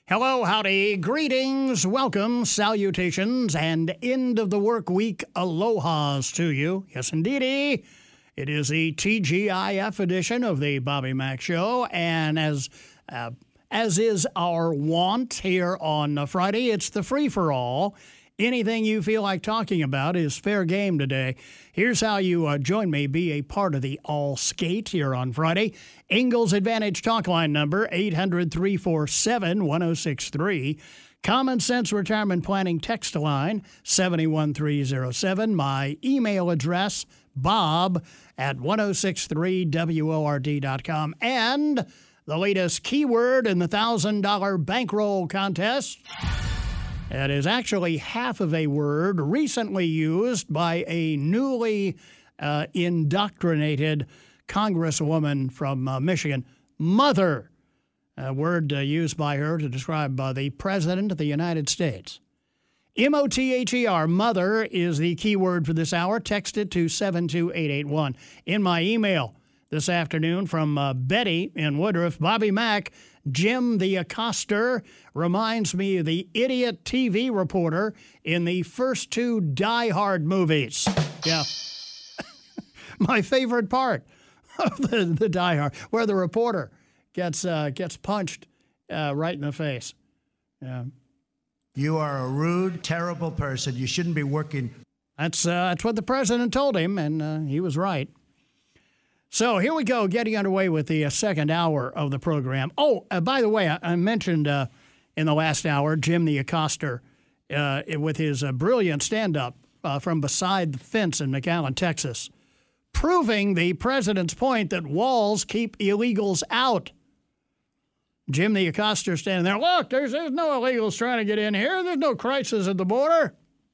Hello, howdy, greetings, welcome, salutations, and end of the work week alohas to you. Yes, indeedy. It is the TGIF edition of the Bobby Mack Show, and as is our wont here on Friday, it's the free-for-all. Anything you feel like talking about is fair game today. Here's how you join me, be a part of the All Skate here on Friday. Ingalls Advantage talk line number, 800-347-1063. Common Sense Retirement Planning text line, 71307. My email address, bob@1063word.com. And the latest keyword in the $1,000 bankroll contest. It is actually half of a word recently used by a newly indoctrinated congresswoman from Michigan, mother, a word used by her to describe the President of the United States. M-O-T-H-E-R, mother, is the key word for this hour. Text it to 72881. In my email this afternoon from Betty in Woodruff, Bobby Mack, Jim the Accoster reminds me of the idiot TV reporter in the first two Die Hard movies. Yeah. My favorite part of the Die Hard, where the reporter gets punched right in the face. Yeah. You are a rude, terrible person. You shouldn't be working. That's what the president told him, and he was right. So here we go, getting underway with the second hour of the program. Oh, by the way, I mentioned in the last hour Jim the Accoster with his brilliant stand-up from beside the fence in McAllen, Texas, proving the president's point that walls keep illegals out. Jim the Accoster standing there, look, there's no illegals trying to get in here. There's no crisis at the border.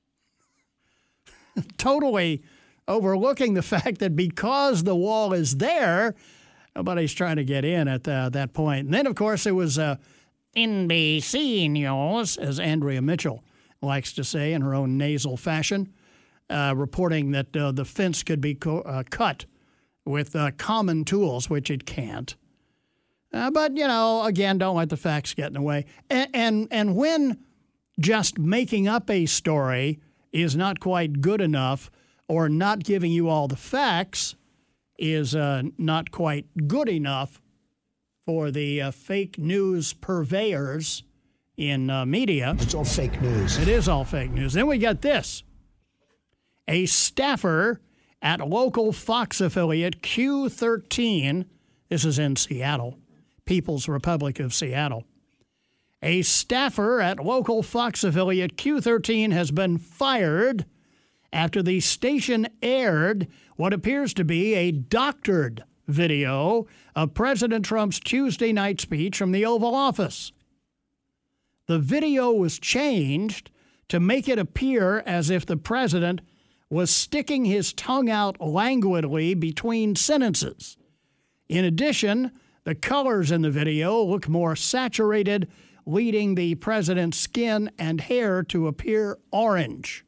Totally overlooking the fact that because the wall is there, nobody's trying to get in at that point. And then, of course, it was NBC News, as Andrea Mitchell likes to say in her own nasal fashion, reporting that the fence could be cut with common tools, which it can't. But, you know, again, don't let the facts get in the way. And when just making up a story is not quite good enough, or not giving you all the facts is not quite good enough for the fake news purveyors in media. It's all fake news. It is all fake news. Then we got this. A staffer at local Fox affiliate Q13, this is in Seattle, People's Republic of Seattle. A staffer at local Fox affiliate Q13 has been fired after the station aired what appears to be a doctored video of President Trump's Tuesday night speech from the Oval Office. The video was changed to make it appear as if the president was sticking his tongue out languidly between sentences. In addition, the colors in the video look more saturated, leading the president's skin and hair to appear orange.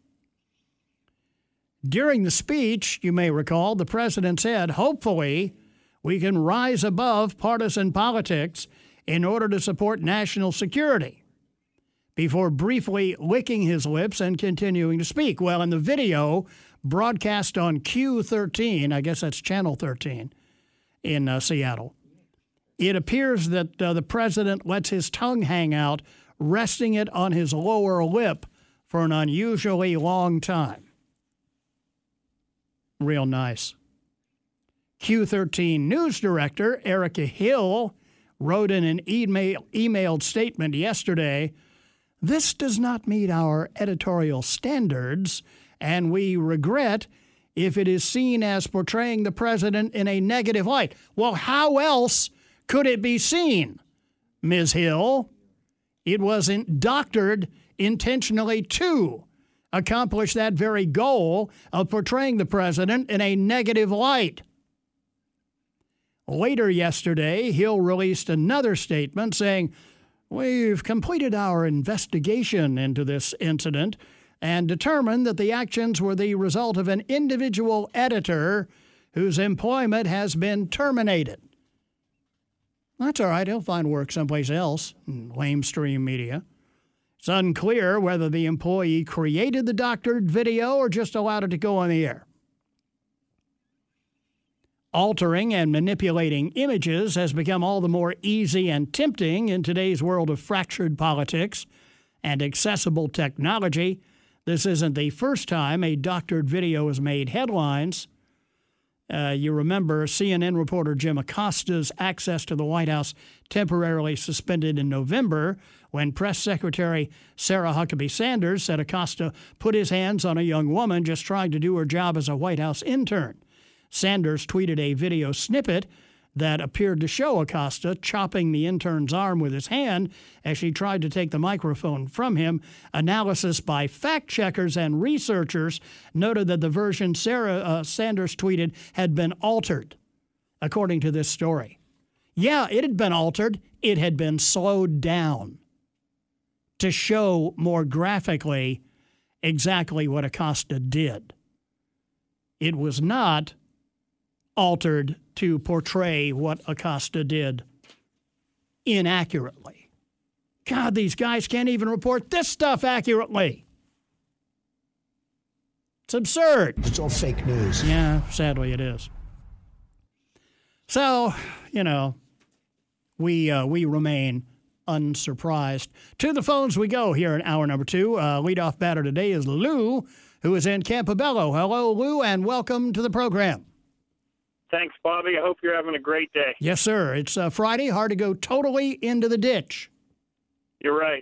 During the speech, you may recall, the president said, hopefully, we can rise above partisan politics in order to support national security, before briefly licking his lips and continuing to speak. Well, in the video broadcast on Q13, I guess that's Channel 13 in Seattle, it appears that the president lets his tongue hang out, resting it on his lower lip for an unusually long time. Real nice. Q13 News Director Erica Hill wrote in an emailed statement yesterday, "This does not meet our editorial standards, and we regret if it is seen as portraying the president in a negative light." Well, how else could it be seen, Ms. Hill? It wasn't doctored intentionally to accomplish that very goal of portraying the president in a negative light. Later yesterday, Hill released another statement saying, "We've completed our investigation into this incident and determined that the actions were the result of an individual editor whose employment has been terminated." That's all right. He'll find work someplace else in lamestream media. It's unclear whether the employee created the doctored video or just allowed it to go on the air. Altering and manipulating images has become all the more easy and tempting in today's world of fractured politics and accessible technology. This isn't the first time a doctored video has made headlines. You remember CNN reporter Jim Acosta's access to the White House temporarily suspended in November when Press Secretary Sarah Huckabee Sanders said Acosta put his hands on a young woman just trying to do her job as a White House intern. Sanders tweeted a video snippet that appeared to show Acosta chopping the intern's arm with his hand as she tried to take the microphone from him. Analysis by fact-checkers and researchers noted that the version Sanders tweeted had been altered, according to this story. Yeah, it had been altered. It had been slowed down to show more graphically exactly what Acosta did. It was not altered to portray what Acosta did inaccurately. God, these guys can't even report this stuff accurately. It's absurd. It's all fake news. Yeah, sadly it is. So, we remain unsurprised. To the phones we go here in hour number 2. Leadoff batter today is Lou, who is in Campobello. Hello, Lou, and welcome to the program. Thanks, Bobby. I hope you're having a great day. Yes, sir. It's Friday. Hard to go totally into the ditch. You're right.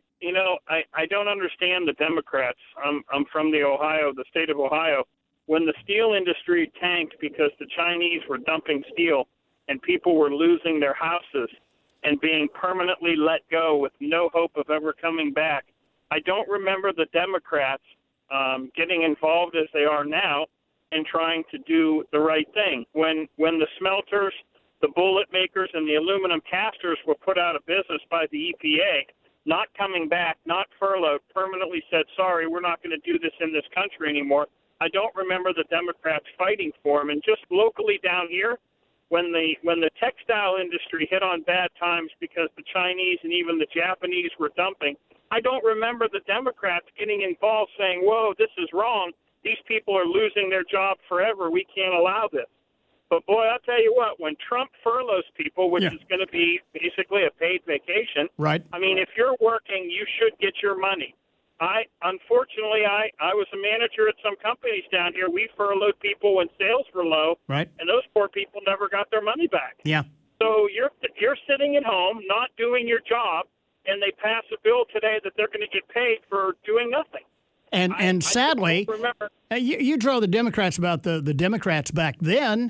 I don't understand the Democrats. I'm from the state of Ohio. When the steel industry tanked because the Chinese were dumping steel and people were losing their houses and being permanently let go with no hope of ever coming back, I don't remember the Democrats getting involved as they are now and trying to do the right thing. When the smelters, the bullet makers, and the aluminum casters were put out of business by the EPA, not coming back, not furloughed, permanently said, sorry, we're not going to do this in this country anymore. I don't remember the Democrats fighting for them. And just locally down here, when the textile industry hit on bad times because the Chinese and even the Japanese were dumping, I don't remember the Democrats getting involved saying, whoa, this is wrong. These people are losing their job forever. We can't allow this. But, boy, I'll tell you what, when Trump furloughs people, which is going to be basically a paid vacation, right? I mean, if you're working, you should get your money. Unfortunately, I was a manager at some companies down here. We furloughed people when sales were low, right? And those poor people never got their money back. Yeah. So you're sitting at home, not doing your job, and they pass a bill today that they're going to get paid for doing nothing. And sadly, you draw the Democrats about the Democrats back then.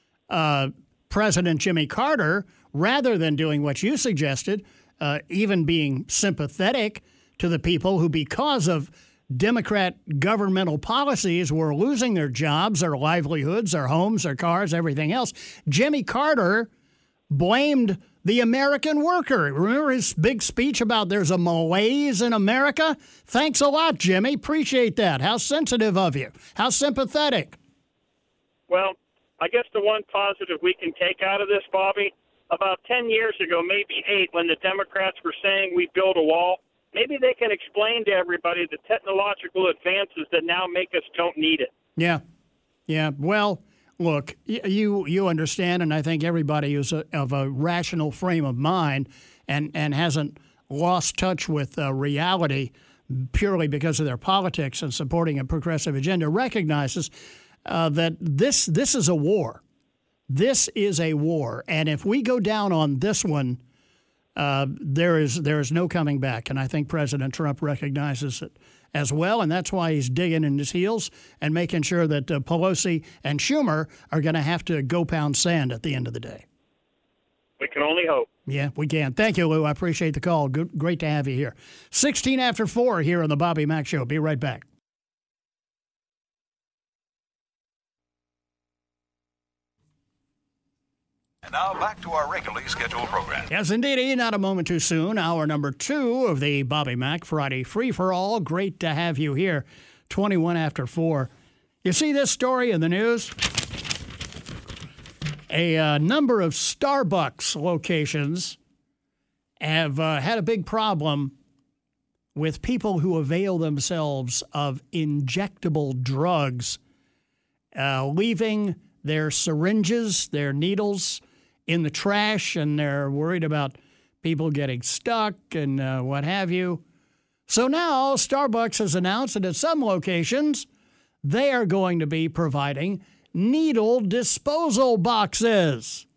President Jimmy Carter, rather than doing what you suggested, even being sympathetic to the people who, because of Democrat governmental policies, were losing their jobs, their livelihoods, their homes, their cars, everything else, Jimmy Carter blamed the American worker. Remember his big speech about there's a malaise in America? Thanks a lot, Jimmy. Appreciate that. How sensitive of you. How sympathetic. Well, I guess the one positive we can take out of this, Bobby, about 10 years ago, maybe 8, when the Democrats were saying we build a wall, maybe they can explain to everybody the technological advances that now make us don't need it. Yeah. Yeah. Well, look, you understand, and I think everybody who's of a rational frame of mind and hasn't lost touch with reality purely because of their politics and supporting a progressive agenda recognizes that this is a war. This is a war, and if we go down on this one, there is no coming back. And I think President Trump recognizes it as well, and that's why he's digging in his heels and making sure that Pelosi and Schumer are going to have to go pound sand at the end of the day. We can only hope. Yeah, we can. Thank you, Lou. I appreciate the call. Great to have you here. 16 after 4 here on the Bobby Mack Show. Be right back. And now back to our regularly scheduled program. Yes, indeed. Not a moment too soon. Hour number 2 of the Bobby Mack Friday Free-for-All. Great to have you here. 21 after 4. You see this story in the news? A number of Starbucks locations have had a big problem with people who avail themselves of injectable drugs, leaving their syringes, their needles in the trash, and they're worried about people getting stuck and what have you. So now Starbucks has announced that at some locations, they are going to be providing needle disposal boxes,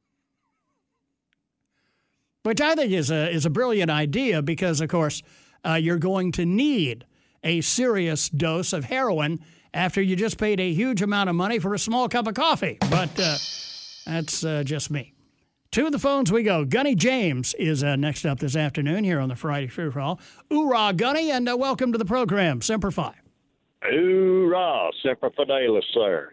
which I think is a brilliant idea because, of course, you're going to need a serious dose of heroin after you just paid a huge amount of money for a small cup of coffee. But that's just me. To the phones we go. Gunny James is next up this afternoon here on the Friday Free For All. Oorah, Gunny, and welcome to the program. Semper Fi. Hoorah, Semper Fidelis, sir.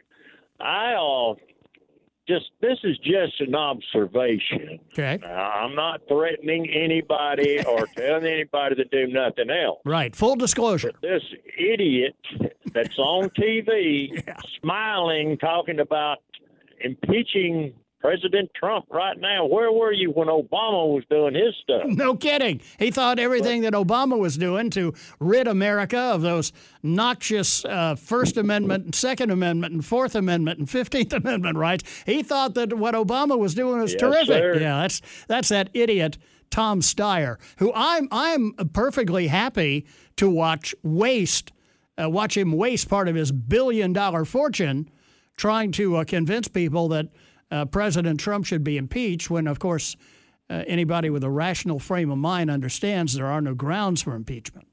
This is just an observation. Okay. I'm not threatening anybody or telling anybody to do nothing else. Right. Full disclosure. But this idiot that's on TV smiling, talking about impeaching President Trump right now. Where were you when Obama was doing his stuff? No kidding. He thought everything that Obama was doing to rid America of those noxious First Amendment, Second Amendment, and Fourth Amendment, and 15th Amendment rights, he thought that what Obama was doing was terrific. Sir. Yeah, that's that idiot Tom Steyer, who I'm perfectly happy to watch him waste part of his billion-dollar fortune trying to convince people that President Trump should be impeached when, of course, anybody with a rational frame of mind understands there are no grounds for impeachment.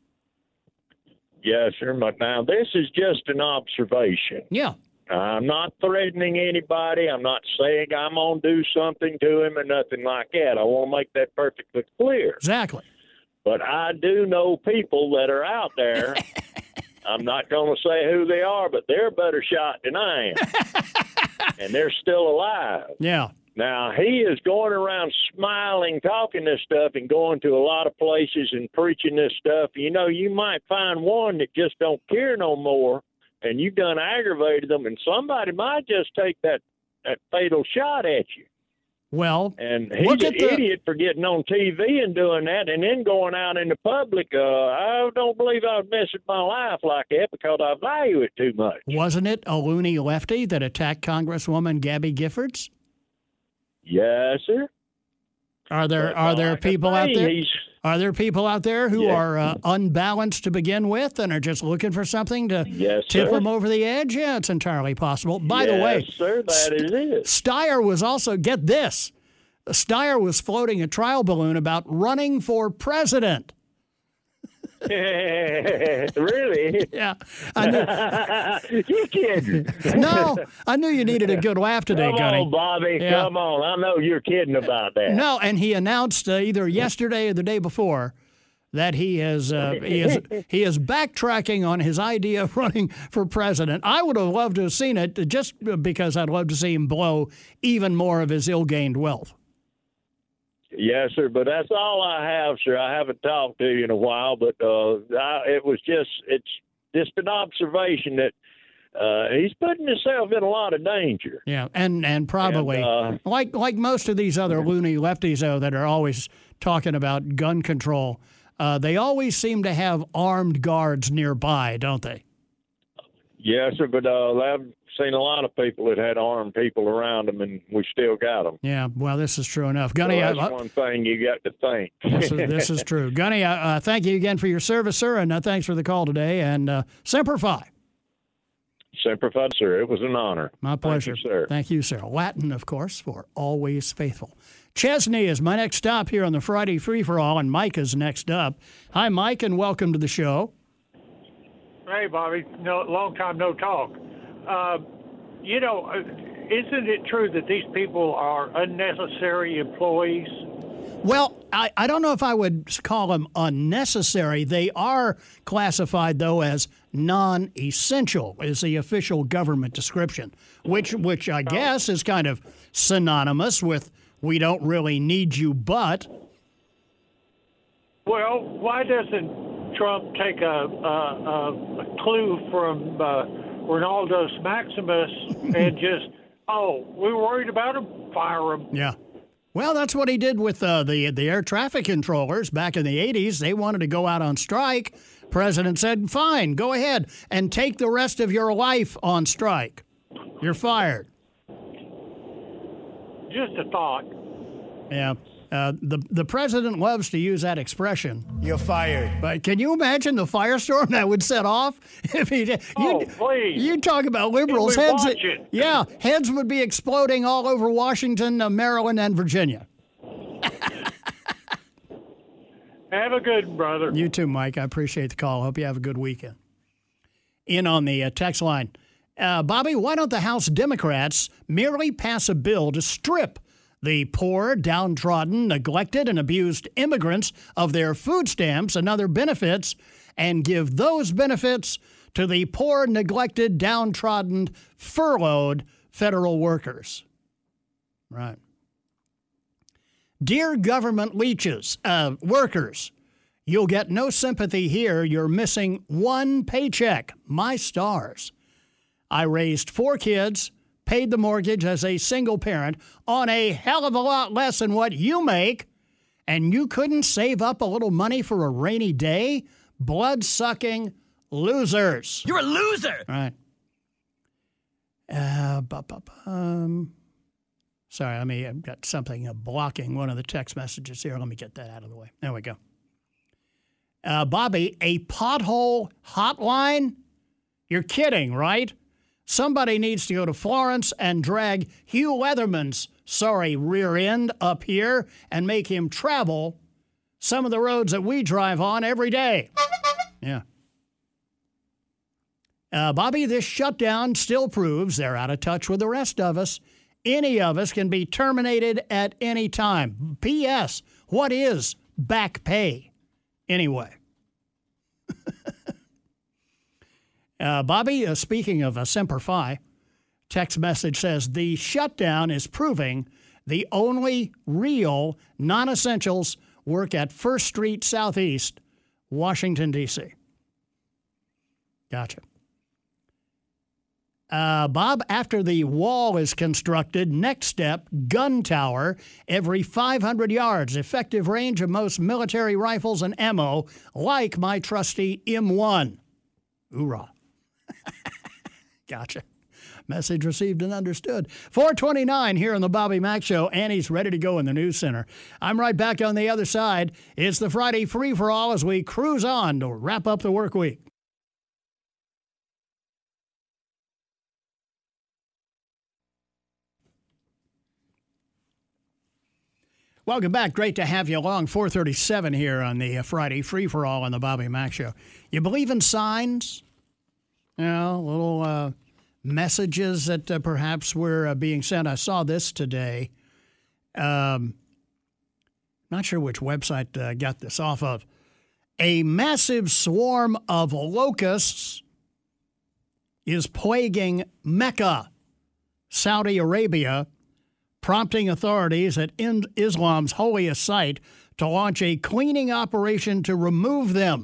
Yes, sir. But now this is just an observation. Yeah. I'm not threatening anybody. I'm not saying I'm going to do something to him or nothing like that. I want to make that perfectly clear. Exactly. But I do know people that are out there. I'm not going to say who they are, but they're a better shot than I am. And they're still alive. Yeah. Now, he is going around smiling, talking this stuff, and going to a lot of places and preaching this stuff. You know, you might find one that just don't care no more, and you've done aggravated them, and somebody might just take that fatal shot at you. Well, and he's an idiot for getting on TV and doing that and then going out in the public. I don't believe I would mess with my life like that because I value it too much. Wasn't it a loony lefty that attacked Congresswoman Gabby Giffords? Yes, sir. Are there people out there? Are there people out there who are unbalanced to begin with and are just looking for something to tip them over the edge? Yeah, it's entirely possible. By the way, sir, that is it. Steyer was also, get this, Steyer was floating a trial balloon about running for president. Really? Yeah. You kidding? No, I knew you needed a good laugh today, Gunny. Come on, Bobby. Yeah. Come on. I know you're kidding about that. No, and he announced either yesterday or the day before that he is backtracking on his idea of running for president. I would have loved to have seen it just because I'd love to see him blow even more of his ill-gained wealth. Yes, sir, but that's all I have, sir. I haven't talked to you in a while, but it's just an observation that he's putting himself in a lot of danger. Yeah, and probably, like most of these other loony lefties, though, that are always talking about gun control, they always seem to have armed guards nearby, don't they? Yes, sir, but I've seen a lot of people that had armed people around them, and we still got them. Yeah, well, this is true enough. Gunny, so that's one thing you got to think. This is true. Gunny, thank you again for your service, sir, and thanks for the call today, and Semper Fi. Semper Fi, sir. It was an honor. My pleasure. Thank you, sir. Thank you, sir. Latin, of course, for always faithful. Chesney is my next stop here on the Friday Free For All, and Mike is next up. Hi, Mike, and welcome to the show. Hey, Bobby. No, long time no talk. Isn't it true that these people are unnecessary employees? Well, I don't know if I would call them unnecessary. They are classified, though, as non-essential, is the official government description, which I guess is kind of synonymous with we don't really need you, but. Well, why doesn't Trump take a clue from Ronaldus Maximus and just Oh, we were worried about them? Fire them. Yeah. Well, that's what he did with the air traffic controllers back in the 80s. They wanted to go out on strike. President said, fine, go ahead and take the rest of your life on strike. You're fired. Just a thought. Yeah. The president loves to use that expression. You're fired. But can you imagine the firestorm that would set off if he did? Please. You talk about liberals. We'd Heads, watch it. yeah, heads would be exploding all over Washington, Maryland, and Virginia. Have a good one, brother. You too, Mike. I appreciate the call. Hope you have a good weekend. In on the text line. Bobby, why don't the House Democrats merely pass a bill to strip the poor, downtrodden, neglected, and abused immigrants of their food stamps and other benefits and give those benefits to the poor, neglected, downtrodden, furloughed federal workers? Right. Dear government workers, you'll get no sympathy here. You're missing one paycheck. My stars. I raised 4 kids, paid the mortgage as a single parent on a hell of a lot less than what you make, and you couldn't save up a little money for a rainy day? Blood-sucking losers. You're a loser. All right. Sorry, I've got something blocking one of the text messages here. Let me get that out of the way. There we go. Bobby, a pothole hotline? You're kidding, right? Somebody needs to go to Florence and drag Hugh Leatherman's rear end up here and make him travel some of the roads that we drive on every day. Yeah. Bobby, this shutdown still proves they're out of touch with the rest of us. Any of us can be terminated at any time. P.S. What is back pay anyway? Bobby, speaking of Semper Fi, text message says, the shutdown is proving the only real non-essentials work at First Street Southeast, Washington, D.C. Gotcha. Bob, after the wall is constructed, next step, gun tower every 500 yards, effective range of most military rifles and ammo, like my trusty M1. Hoorah. Gotcha. Message received and understood. 429 here on the Bobby Mack Show. Annie's ready to go in the news center. I'm right back on the other side. It's the Friday free-for-all as we cruise on to wrap up the work week. Welcome back. Great to have you along. 437 here on the Friday free-for-all on the Bobby Mack Show. You believe in signs? You know, little messages that perhaps were being sent. I saw this today. Not sure which website got this off of. A massive swarm of locusts is plaguing Mecca, Saudi Arabia, prompting authorities at Islam's holiest site to launch a cleaning operation to remove them.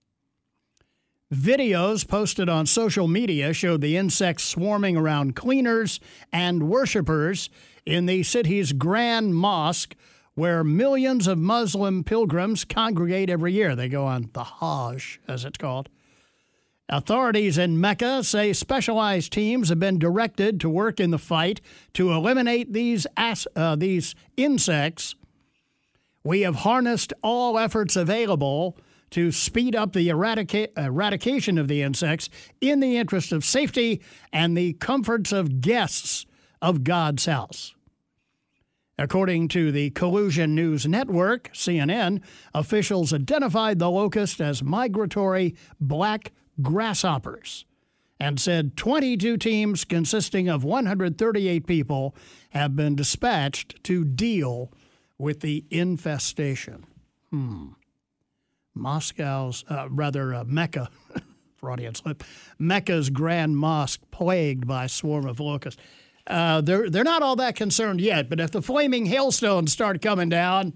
Videos posted on social media showed the insects swarming around cleaners and worshipers in the city's Grand Mosque, where millions of Muslim pilgrims congregate every year. They go on the Hajj, as it's called. Authorities in Mecca say specialized teams have been directed to work in the fight to eliminate these insects. We have harnessed all efforts available to speed up the eradication of the insects in the interest of safety and the comforts of guests of God's house. According to the Collusion News Network, CNN, officials identified the locust as migratory black grasshoppers and said 22 teams consisting of 138 people have been dispatched to deal with the infestation. Mecca, Freudian slip, Mecca's Grand Mosque plagued by a swarm of locusts. They're not all that concerned yet, but if the flaming hailstones start coming down,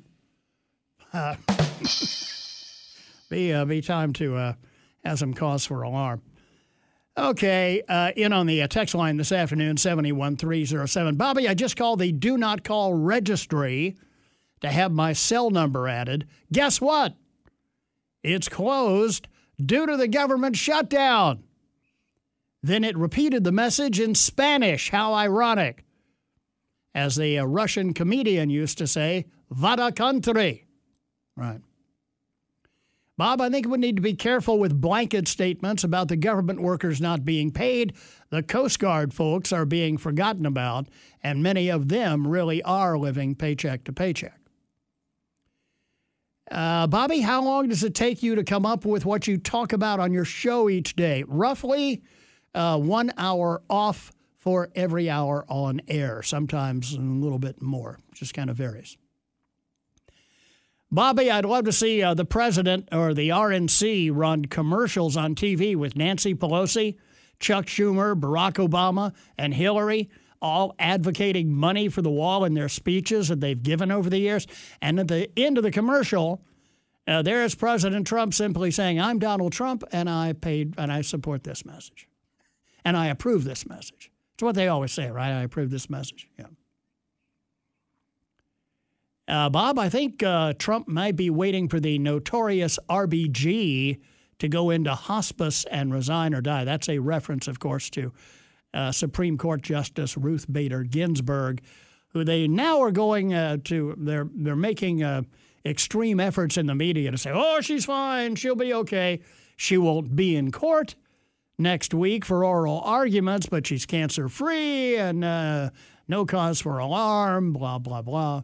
be time to have some cause for alarm. Okay, in on the text line this afternoon, 71307. Bobby, I just called the Do Not Call registry to have my cell number added. Guess what? It's closed due to the government shutdown. Then it repeated the message in Spanish. How ironic. As the Russian comedian used to say, vada country. Right. Bob, I think we need to be careful with blanket statements about the government workers not being paid. The Coast Guard folks are being forgotten about, and many of them really are living paycheck to paycheck. Bobby, how long does it take you to come up with what you talk about on your show each day? Roughly 1 hour off for every hour on air, sometimes a little bit more. Just kind of varies. Bobby, I'd love to see the president or the RNC run commercials on TV with Nancy Pelosi, Chuck Schumer, Barack Obama, and Hillary, all advocating money for the wall in their speeches that they've given over the years. And at the end of the commercial, there's President Trump simply saying, I'm Donald Trump, and I support this message. And I approve this message. It's what they always say, right? I approve this message. Yeah. Bob, I think Trump might be waiting for the notorious RBG to go into hospice and resign or die. That's a reference, of course, to Supreme Court Justice Ruth Bader Ginsburg, who they now are going they're making extreme efforts in the media to say, oh, she's fine, she'll be okay. She won't be in court next week for oral arguments, but she's cancer-free and no cause for alarm, blah, blah, blah.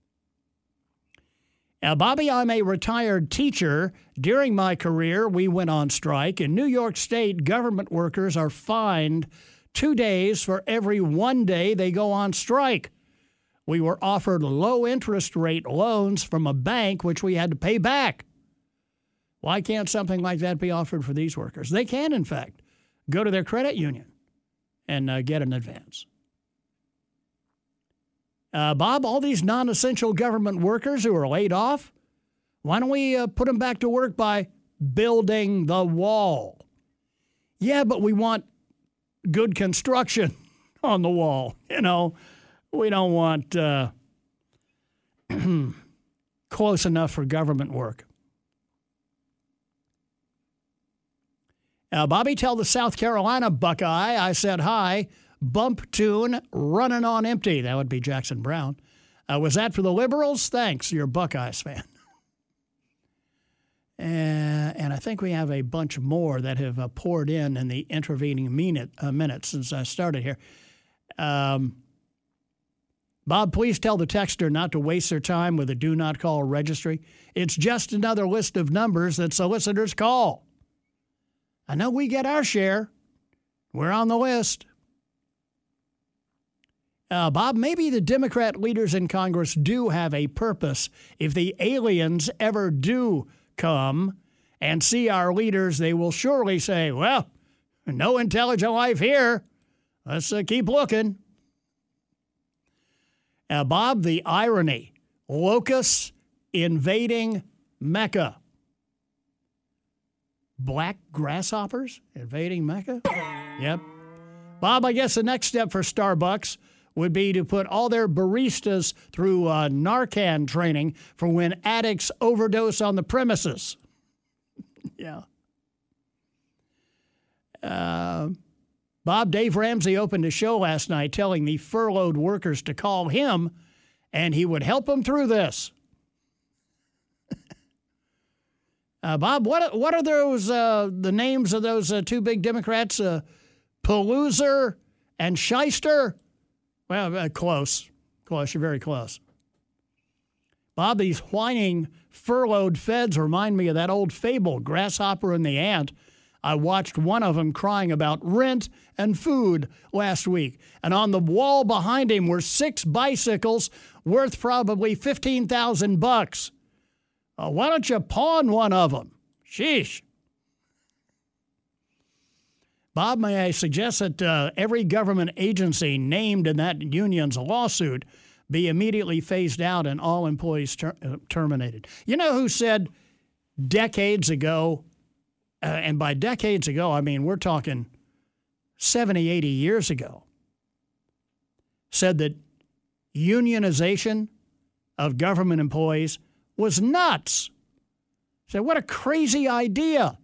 Bobby, I'm a retired teacher. During my career, we went on strike. In New York State, government workers are fined 2 days for every 1 day they go on strike. We were offered low-interest rate loans from a bank, which we had to pay back. Why can't something like that be offered for these workers? They can, in fact, go to their credit union and get an advance. Bob, all these non-essential government workers who are laid off, why don't we put them back to work by building the wall? Yeah, but we want good construction on the wall. You know, we don't want close enough for government work. Bobby, tell the South Carolina Buckeye I said hi. Bump tune running on empty. That would be Jackson Brown. Was that for the Liberals? Thanks. You're a Buckeyes fan. And I think we have a bunch more that have poured in the intervening minutes since I started here. Bob, please tell the texter not to waste their time with a do not call registry. It's just another list of numbers that solicitors call. I know we get our share. We're on the list. Bob, maybe the Democrat leaders in Congress do have a purpose. If the aliens ever do come and see our leaders, they will surely say, well, no intelligent life here. Let's keep looking. Bob, the irony. Locusts invading Mecca. Black grasshoppers invading Mecca? Yep. Bob, I guess the next step for Starbucks would be to put all their baristas through Narcan training for when addicts overdose on the premises. Yeah. Bob, Dave Ramsey opened a show last night telling the furloughed workers to call him, and he would help them through this. Bob, what are those the names of those two big Democrats, Palooza and Shyster? Well, close. You're very close. Bob, these whining furloughed feds remind me of that old fable, Grasshopper and the Ant. I watched one of them crying about rent and food last week. And on the wall behind him were 6 bicycles worth probably $15,000. Why don't you pawn one of them? Sheesh. Bob, may I suggest that every government agency named in that union's lawsuit be immediately phased out and all employees terminated? You know who said decades ago, and by decades ago, I mean we're talking 70, 80 years ago said that unionization of government employees was nuts. Said, what a crazy idea.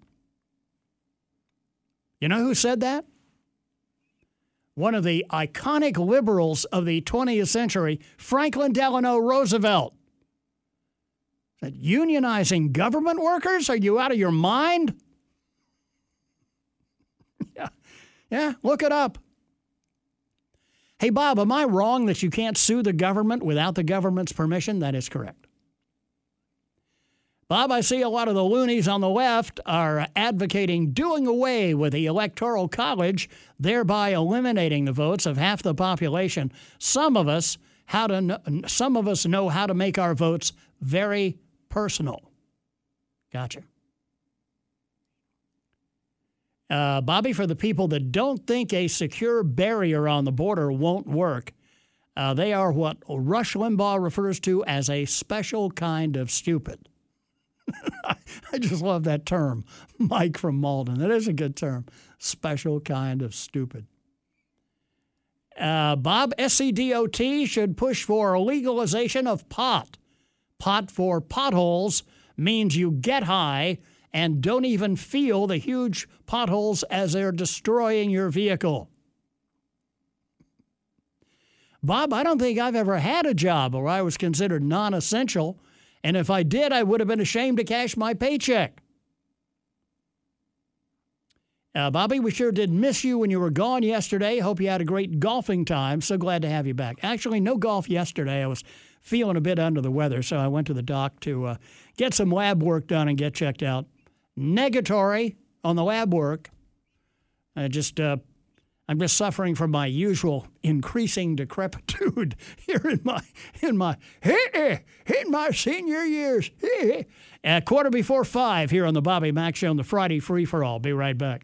You know who said that? One of the iconic liberals of the 20th century, Franklin Delano Roosevelt. Said, unionizing government workers? Are you out of your mind? Yeah, look it up. Hey, Bob, am I wrong that you can't sue the government without the government's permission? That is correct. Bob, I see a lot of the loonies on the left are advocating doing away with the Electoral College, thereby eliminating the votes of half the population. Some of us know how to make our votes very personal. Gotcha. Bobby, for the people that don't think a secure barrier on the border won't work, they are what Rush Limbaugh refers to as a special kind of stupid. I just love that term, Mike from Malden. That is a good term, special kind of stupid. Bob, SCDOT should push for legalization of pot. Pot for potholes means you get high and don't even feel the huge potholes as they're destroying your vehicle. Bob, I don't think I've ever had a job where I was considered non-essential, and if I did, I would have been ashamed to cash my paycheck. Bobby, we sure did miss you when you were gone yesterday. Hope you had a great golfing time. So glad to have you back. Actually, no golf yesterday. I was feeling a bit under the weather, so I went to the doc to get some lab work done and get checked out. Negatory on the lab work. I'm just suffering from my usual increasing decrepitude here in my senior years. 5:15 here on the Bobby Mack Show on the Friday Free for All. Be right back.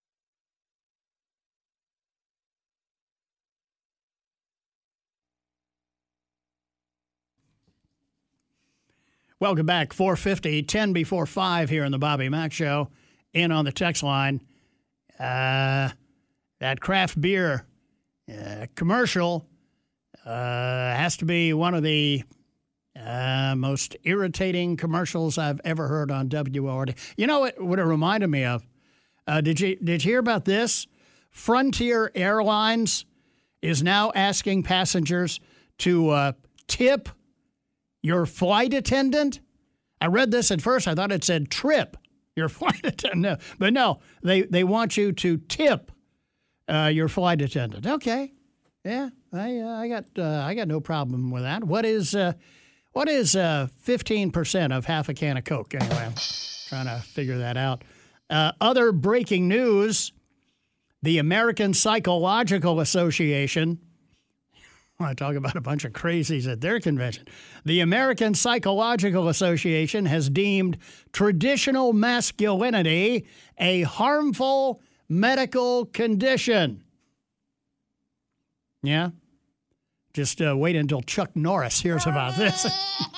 Welcome back. 4:50, 10 before 5 here on the Bobby Mack Show. In on the text line. That craft beer commercial has to be one of the most irritating commercials I've ever heard on WORD. You know what it reminded me of? Did you hear about this? Frontier Airlines is now asking passengers to tip your flight attendant. I read this at first. I thought it said trip your flight attendant. But no, they want you to tip your flight attendant. Okay, yeah, I got no problem with that. What is 15% of half a can of Coke? Anyway, I'm trying to figure that out. Other breaking news: the American Psychological Association. I want to talk about a bunch of crazies at their convention. The American Psychological Association has deemed traditional masculinity a harmful medical condition. Yeah? Just wait until Chuck Norris hears about this.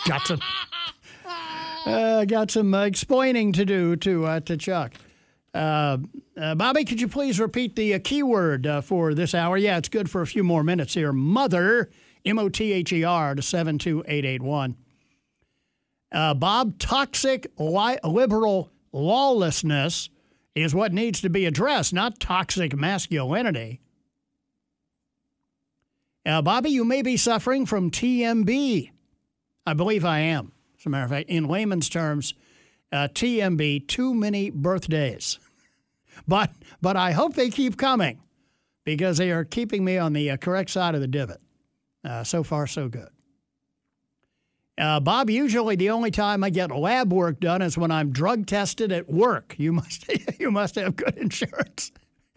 Got some explaining to do to Chuck. Bobby, could you please repeat the keyword for this hour? Yeah, it's good for a few more minutes here. Mother, M-O-T-H-E-R, to 72881. Bob, toxic liberal lawlessness is what needs to be addressed, not toxic masculinity. Bobby, you may be suffering from TMB. I believe I am. As a matter of fact, in layman's terms, TMB, too many birthdays. But I hope they keep coming because they are keeping me on the correct side of the divot. So far, so good. Bob, usually the only time I get lab work done is when I'm drug tested at work. You must have good insurance.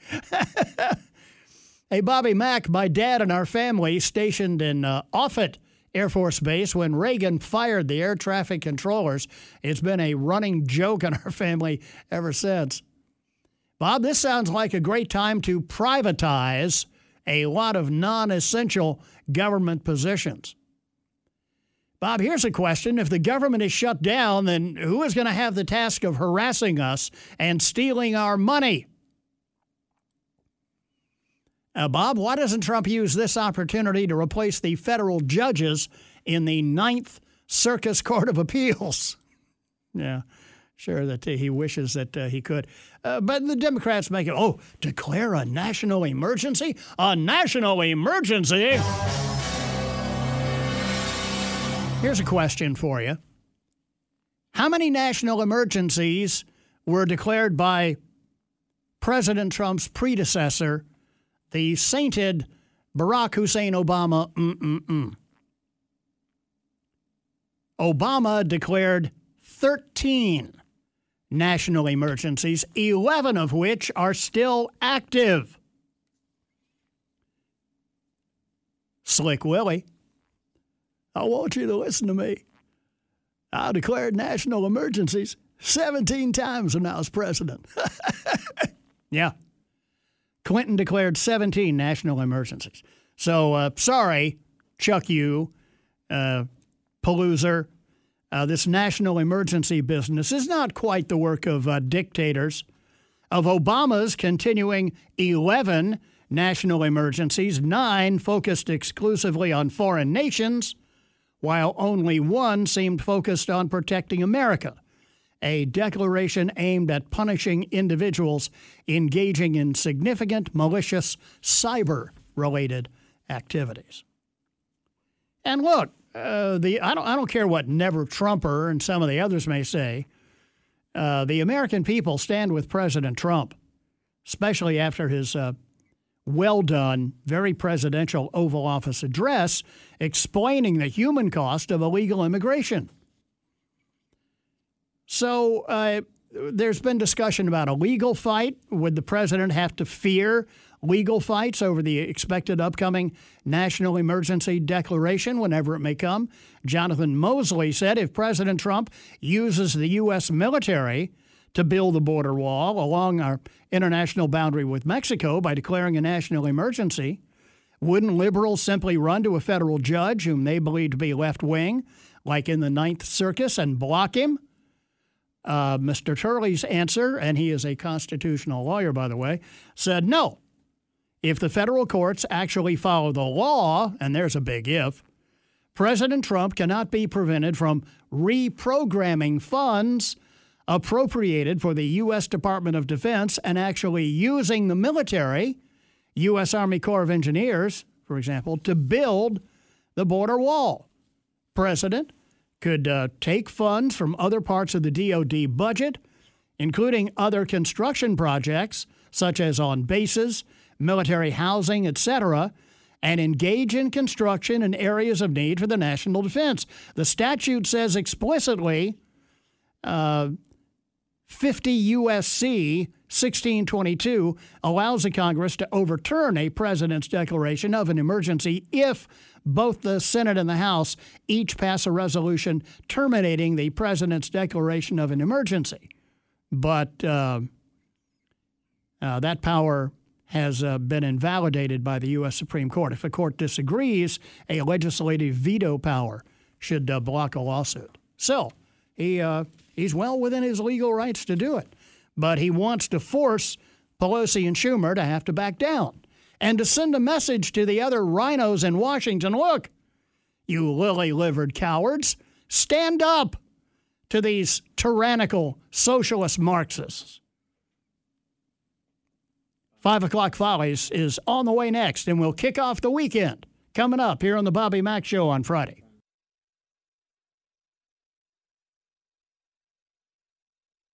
Hey, Bobby Mack, my dad and our family stationed in Offutt Air Force Base when Reagan fired the air traffic controllers. It's been a running joke in our family ever since. Bob, this sounds like a great time to privatize a lot of non-essential government positions. Bob, here's a question. If the government is shut down, then who is going to have the task of harassing us and stealing our money? Bob, why doesn't Trump use this opportunity to replace the federal judges in the Ninth Circus Court of Appeals? Yeah, sure that he wishes that he could. But the Democrats make it, declare a national emergency? A national emergency? Here's a question for you. How many national emergencies were declared by President Trump's predecessor, the sainted Barack Hussein Obama? Obama declared 13 national emergencies, 11 of which are still active. Slick Willie, I want you to listen to me. I declared national emergencies 17 times when I was president. Yeah. Clinton declared 17 national emergencies. So, sorry, Chuck you, Paloozer. This national emergency business is not quite the work of dictators. Of Obama's continuing 11 national emergencies, 9 focused exclusively on foreign nations, while only 1 seemed focused on protecting America, a declaration aimed at punishing individuals engaging in significant malicious cyber-related activities. And look, I don't care what Never Trumper and some of the others may say. The American people stand with President Trump, especially after his well-done, very presidential Oval Office address explaining the human cost of illegal immigration. So there's been discussion about a legal fight. Would the president have to fear legal fights over the expected upcoming national emergency declaration whenever it may come? Jonathan Mosley said if President Trump uses the U.S. military to build the border wall along our international boundary with Mexico by declaring a national emergency, wouldn't liberals simply run to a federal judge whom they believe to be left-wing, like in the Ninth Circus, and block him? Mr. Turley's answer, and he is a constitutional lawyer, by the way, said no. If the federal courts actually follow the law, and there's a big if, President Trump cannot be prevented from reprogramming funds appropriated for the U.S. Department of Defense and actually using the military, U.S. Army Corps of Engineers, for example, to build the border wall. President could take funds from other parts of the DOD budget, including other construction projects, such as on bases, military housing, etc., and engage in construction in areas of need for the national defense. The statute says explicitly 50 U.S.C. 1622 allows the Congress to overturn a president's declaration of an emergency if both the Senate and the House each pass a resolution terminating the president's declaration of an emergency. But that power has been invalidated by the U.S. Supreme Court. If a court disagrees, a legislative veto power should block a lawsuit. So he's well within his legal rights to do it. But he wants to force Pelosi and Schumer to have to back down and to send a message to the other rhinos in Washington. Look, you lily-livered cowards, stand up to these tyrannical socialist Marxists. 5 o'clock Follies is on the way next, and we'll kick off the weekend coming up here on the Bobby Mack Show on Friday.